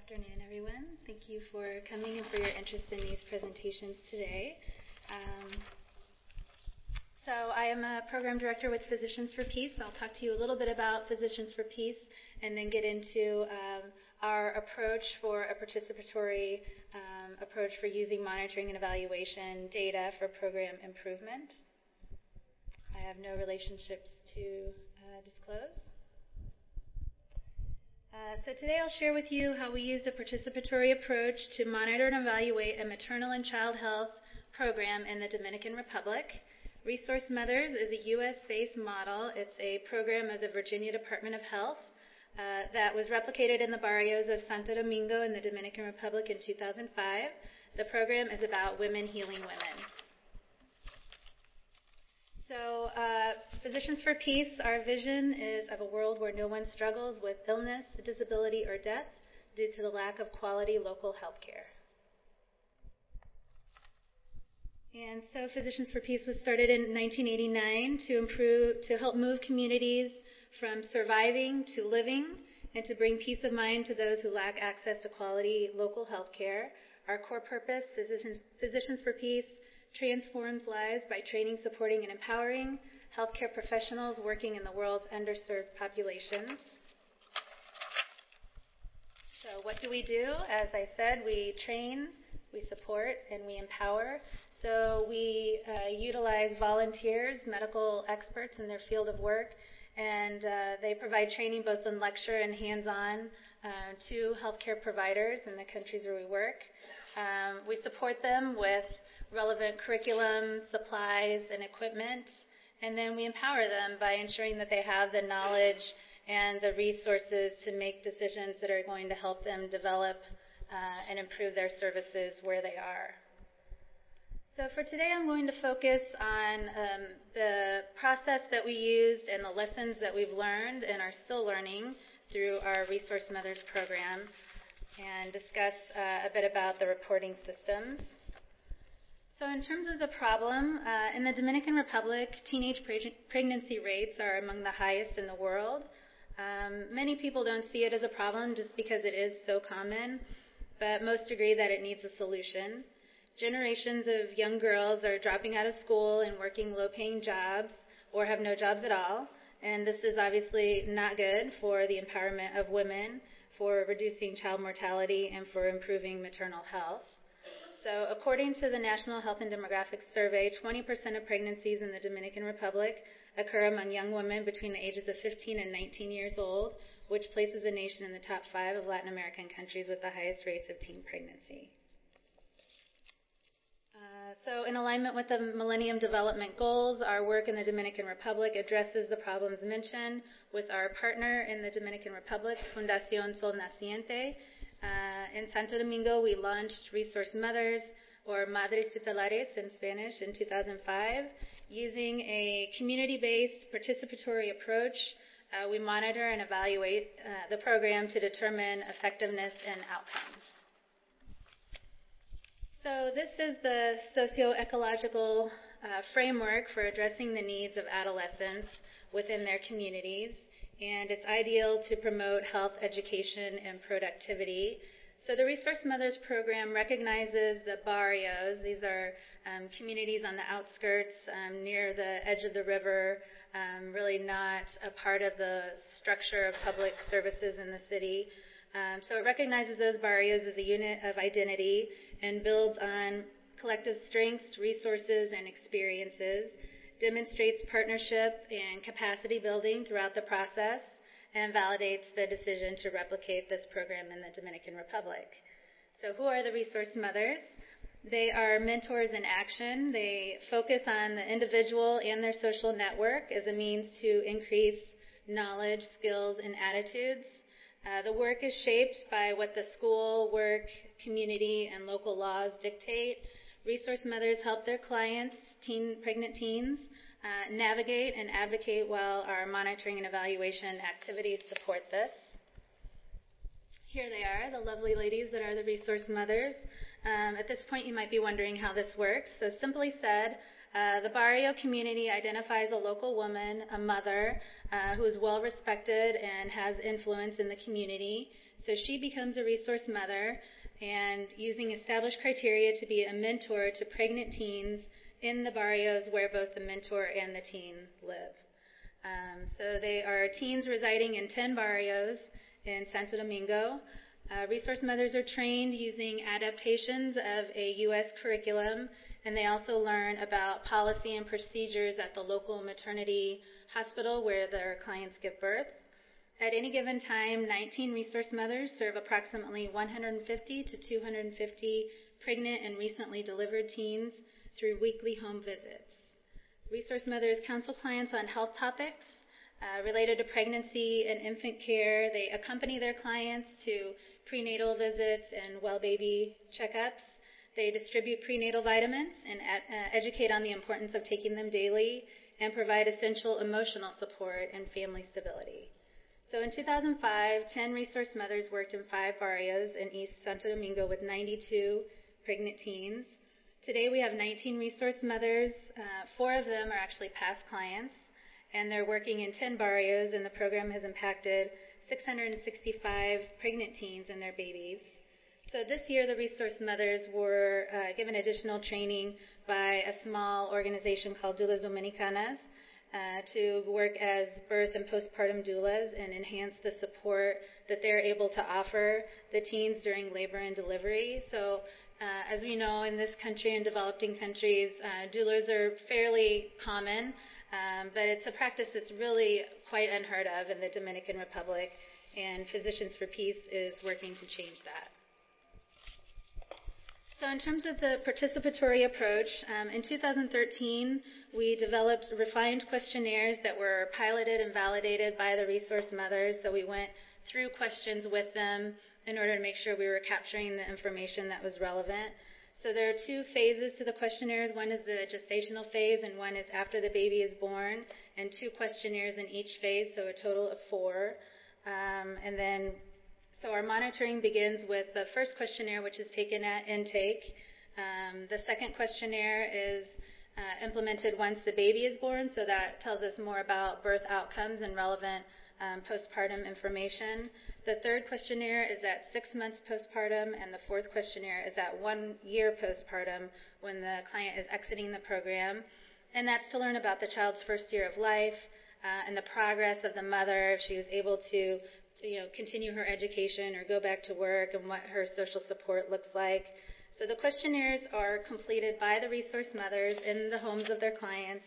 afternoon, everyone. Thank you for coming and for your interest in these presentations today. So I am a program director with Physicians for Peace. I'll talk to you a little bit about Physicians for Peace and then get into our approach for a participatory approach for using monitoring and evaluation data for program improvement. I have no relationships to disclose. So today I'll share with you how we used a participatory approach to monitor and evaluate a maternal and child health program in the Dominican Republic. Resource Mothers is a U.S.-based model. It's a program of the Virginia Department of Health that was replicated in the barrios of Santo Domingo in the Dominican Republic in 2005. The program is about women healing women. So, Physicians for Peace, our vision is of a world where no one struggles with illness, disability, or death due to the lack of quality local health care. And so Physicians for Peace was started in 1989 to help move communities from surviving to living and to bring peace of mind to those who lack access to quality local health care. Our core purpose, Physicians for Peace, transforms lives by training, supporting, and empowering healthcare professionals working in the world's underserved populations. So what do? As I said, we train, we support, and we empower. So we utilize volunteers, medical experts in their field of work, and they provide training both in lecture and hands-on to healthcare providers in the countries where we work. We support them with relevant curriculum, supplies, and equipment, and then we empower them by ensuring that they have the knowledge and the resources to make decisions that are going to help them develop and improve their services where they are. So for today, I'm going to focus on the process that we used and the lessons that we've learned and are still learning through our Resource Mothers program and discuss a bit about the reporting systems. So in terms of the problem, in the Dominican Republic, teenage pregnancy rates are among the highest in the world. Many people don't see it as a problem just because it is so common, but most agree that it needs a solution. Generations of young girls are dropping out of school and working low-paying jobs or have no jobs at all, and this is obviously not good for the empowerment of women, for reducing child mortality, and for improving maternal health. So according to the National Health and Demographics Survey, 20% of pregnancies in the Dominican Republic occur among young women between the ages of 15 and 19 years old, which places the nation in the top 5 of Latin American countries with the highest rates of teen pregnancy. So in alignment with the Millennium Development Goals, our work in the Dominican Republic addresses the problems mentioned with our partner in the Dominican Republic, Fundación Sol Naciente. In Santo Domingo, we launched Resource Mothers, or Madres Tutelares in Spanish, in 2005. Using a community-based participatory approach, we monitor and evaluate the program to determine effectiveness and outcomes. So this is the socio-ecological framework for addressing the needs of adolescents within their communities, and it's ideal to promote health, education, and productivity. So the Resource Mothers program recognizes the barrios. These are communities on the outskirts, near the edge of the river, really not a part of the structure of public services in the city. So it recognizes those barrios as a unit of identity and builds on collective strengths, resources, and experiences, demonstrates partnership and capacity building throughout the process, and validates the decision to replicate this program in the Dominican Republic. So who are the Resource Mothers? They are mentors in action. They focus on the individual and their social network as a means to increase knowledge, skills, and attitudes. The work is shaped by what the school, work, community, and local laws dictate. Resource Mothers help their clients, pregnant teens, navigate and advocate while our monitoring and evaluation activities support this. Here they are, the lovely ladies that are the Resource Mothers. At this point, you might be wondering how this works. So simply said, the barrio community identifies a local woman, a mother, who is well respected and has influence in the community. So she becomes a resource mother and using established criteria to be a mentor to pregnant teens in the barrios where both the mentor and the teen live. So they are teens residing in 10 barrios in Santo Domingo. Resource mothers are trained using adaptations of a U.S. curriculum, and they also learn about policy and procedures at the local maternity hospital where their clients give birth. At any given time, 19 resource mothers serve approximately 150 to 250 pregnant and recently delivered teens through weekly home visits. Resource mothers counsel clients on health topics related to pregnancy and infant care. They accompany their clients to prenatal visits and well baby checkups. They distribute prenatal vitamins and educate on the importance of taking them daily and provide essential emotional support and family stability. So in 2005, 10 resource mothers worked in 5 barrios in East Santo Domingo with 92 pregnant teens. Today we have 19 resource mothers. 4 of them are actually past clients, and they're working in 10 barrios, and the program has impacted 665 pregnant teens and their babies. So this year the resource mothers were given additional training by a small organization called Doulas Dominicanas to work as birth and postpartum doulas and enhance the support that they're able to offer the teens during labor and delivery. So as we know, in this country and developing countries, doulas are fairly common, but it's a practice that's really quite unheard of in the Dominican Republic, and Physicians for Peace is working to change that. So in terms of the participatory approach, in 2013, we developed refined questionnaires that were piloted and validated by the resource mothers. So we went through questions with them in order to make sure we were capturing the information that was relevant. So there are 2 phases to the questionnaires. One is the gestational phase, and one is after the baby is born, and 2 questionnaires in each phase, so a total of 4. So our monitoring begins with the first questionnaire, which is taken at intake. The second questionnaire is implemented once the baby is born, so that tells us more about birth outcomes and relevant postpartum information. The third questionnaire is at 6 months postpartum, and the fourth questionnaire is at 1 year postpartum when the client is exiting the program. And that's to learn about the child's first year of life and the progress of the mother, if she was able to continue her education or go back to work, and what her social support looks like. So the questionnaires are completed by the resource mothers in the homes of their clients,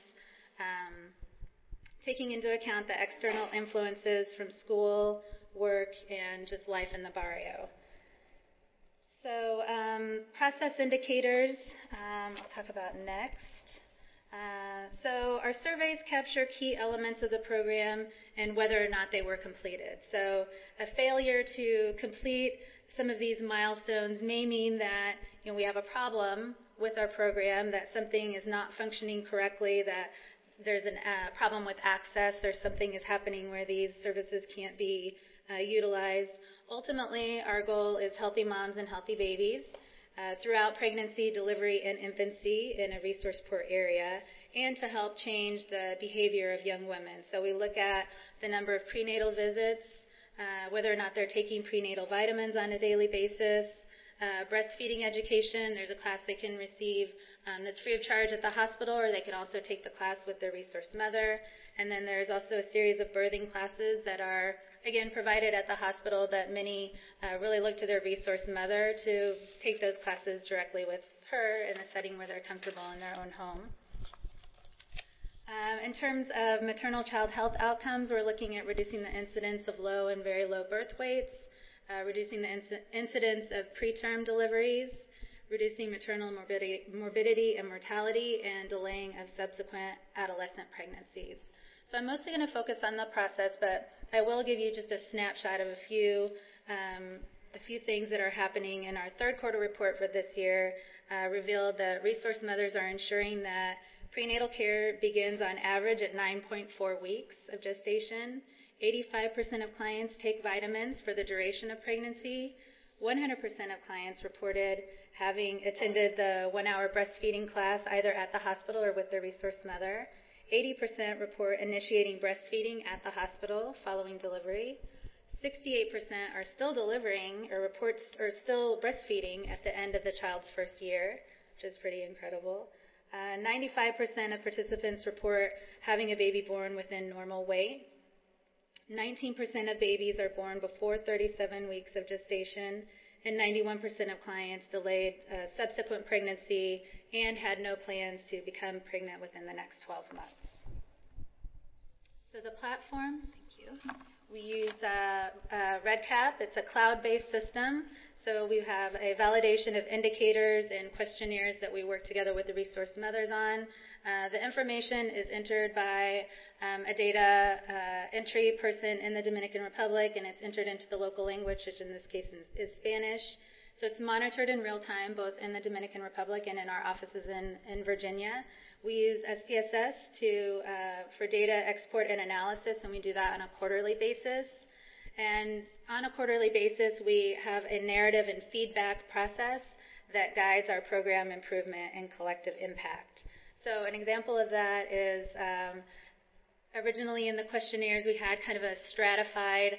taking into account the external influences from school, work, and just life in the barrio. So process indicators, I'll talk about next. So our surveys capture key elements of the program and whether or not they were completed. So a failure to complete some of these milestones may mean that we have a problem with our program, that something is not functioning correctly, that there's a problem with access, or something is happening where these services can't be utilized. Ultimately, our goal is healthy moms and healthy babies throughout pregnancy, delivery, and infancy in a resource-poor area, and to help change the behavior of young women. So we look at the number of prenatal visits, whether or not they're taking prenatal vitamins on a daily basis, breastfeeding education. There's a class they can receive that's free of charge at the hospital, or they can also take the class with their resource mother. And then there's also a series of birthing classes that are, again, provided at the hospital, but many really look to their resource mother to take those classes directly with her in a setting where they're comfortable in their own home. In terms of maternal child health outcomes, we're looking at reducing the incidence of low and very low birth weights, reducing the incidence of preterm deliveries, reducing maternal morbidity and mortality, and delaying of subsequent adolescent pregnancies. So I'm mostly going to focus on the process, but I will give you just a snapshot of a few things that are happening. In our third quarter report for this year, revealed that resource mothers are ensuring that prenatal care begins on average at 9.4 weeks of gestation. 85% of clients take vitamins for the duration of pregnancy. 100% of clients reported having attended the 1-hour breastfeeding class either at the hospital or with their resource mother. 80% report initiating breastfeeding at the hospital following delivery. 68% are still delivering or reports or still breastfeeding at the end of the child's first year, which is pretty incredible. 95% of participants report having a baby born within normal weight. 19% of babies are born before 37 weeks of gestation, and 91% of clients delayed subsequent pregnancy and had no plans to become pregnant within the next 12 months. So the platform, thank you. We use REDCap. It's a cloud-based system. So we have a validation of indicators and questionnaires that we work together with the resource mothers on. The information is entered by a data entry person in the Dominican Republic, and it's entered into the local language, which in this case is Spanish. So it's monitored in real time, both in the Dominican Republic and in our offices in Virginia. We use SPSS for data export and analysis, and we do that on a quarterly basis. And on a quarterly basis, we have a narrative and feedback process that guides our program improvement and collective impact. So an example of that is originally in the questionnaires, we had kind of a stratified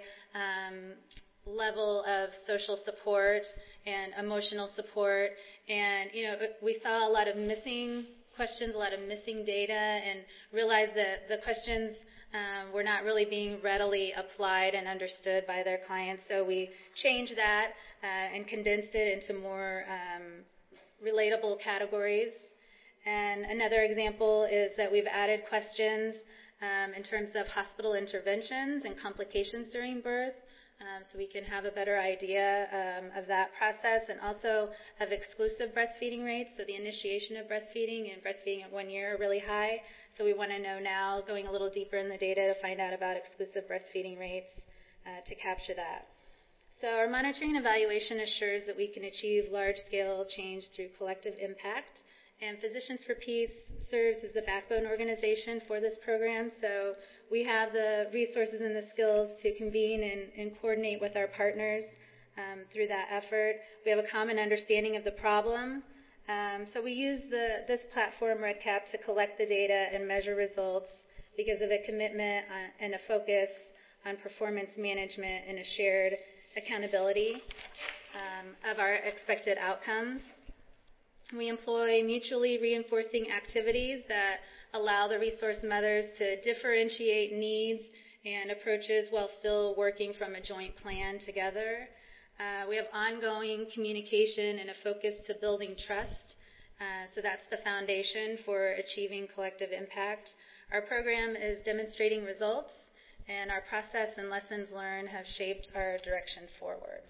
level of social support and emotional support. And, we saw a lot of missing questions, a lot of missing data, and realized that the questions were not really being readily applied and understood by their clients. So we changed that and condensed it into more relatable categories. And another example is that we've added questions in terms of hospital interventions and complications during birth, so we can have a better idea of that process, and also of exclusive breastfeeding rates. So the initiation of breastfeeding and breastfeeding at 1 year are really high. So we want to know now, going a little deeper in the data, to find out about exclusive breastfeeding rates to capture that. So our monitoring and evaluation assures that we can achieve large-scale change through collective impact. And Physicians for Peace serves as the backbone organization for this program. So we have the resources and the skills to convene and coordinate with our partners through that effort. We have a common understanding of the problem. So we use this platform, REDCap, to collect the data and measure results because of a commitment and a focus on performance management and a shared accountability of our expected outcomes. We employ mutually reinforcing activities that allow the resource mothers to differentiate needs and approaches while still working from a joint plan together. We have ongoing communication and a focus to building trust. So that's the foundation for achieving collective impact. Our program is demonstrating results, and our process and lessons learned have shaped our direction forward.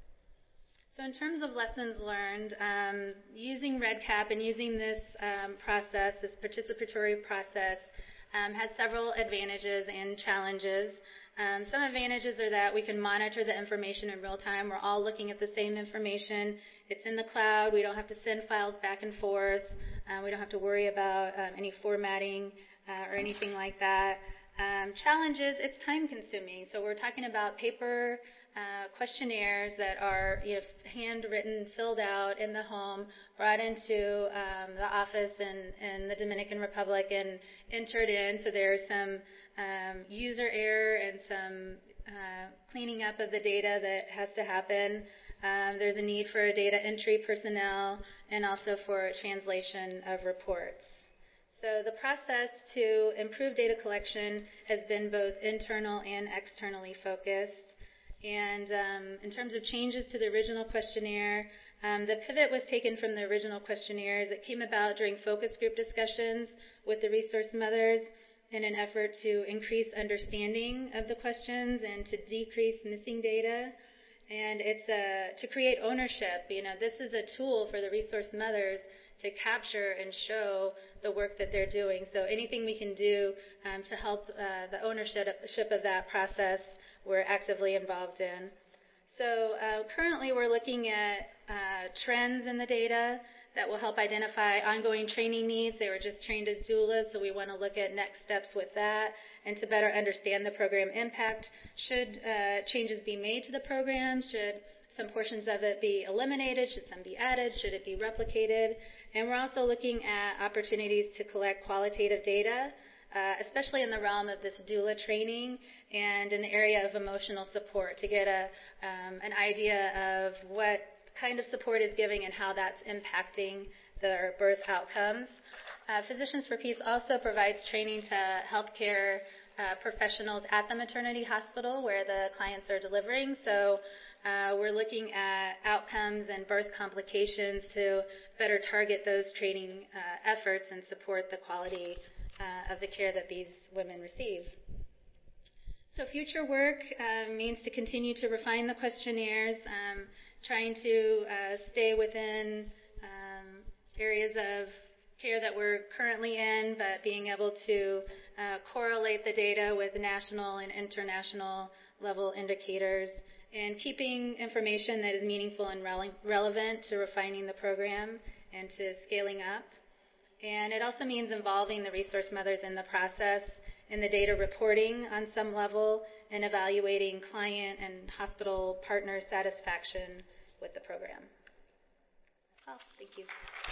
So in terms of lessons learned, using REDCap and using this process, this participatory process, has several advantages and challenges. Some advantages are that we can monitor the information in real time. We're all looking at the same information. It's in the cloud. We don't have to send files back and forth. We don't have to worry about any formatting or anything like that. Challenges, it's time consuming. So we're talking about paper questionnaires that are handwritten, filled out in the home, brought into the office in the Dominican Republic and entered in. So there's some user error and some cleaning up of the data that has to happen. There's a need for data entry personnel and also for translation of reports. So the process to improve data collection has been both internal and externally focused. And in terms of changes to the original questionnaire, the pivot was taken from the original questionnaires that came about during focus group discussions with the resource mothers in an effort to increase understanding of the questions and to decrease missing data. And it's to create ownership. This is a tool for the resource mothers to capture and show the work that they're doing. So anything we can do to help the ownership of that process, we're actively involved in. So currently we're looking at trends in the data that will help identify ongoing training needs. They were just trained as doulas, so we want to look at next steps with that and to better understand the program impact. Should changes be made to the program? Should some portions of it be eliminated? Should some be added? Should it be replicated? And we're also looking at opportunities to collect qualitative data especially in the realm of this doula training and in the area of emotional support, to get an idea of what kind of support is giving and how that's impacting their birth outcomes. Physicians for Peace also provides training to healthcare professionals at the maternity hospital where the clients are delivering. So we're looking at outcomes and birth complications to better target those training efforts and support the quality of the care that these women receive. So future work means to continue to refine the questionnaires, trying to stay within areas of care that we're currently in, but being able to correlate the data with national and international level indicators, and keeping information that is meaningful and relevant to refining the program and to scaling up. And it also means involving the resource mothers in the process, in the data reporting on some level, and evaluating client and hospital partner satisfaction with the program. That's all. Thank you.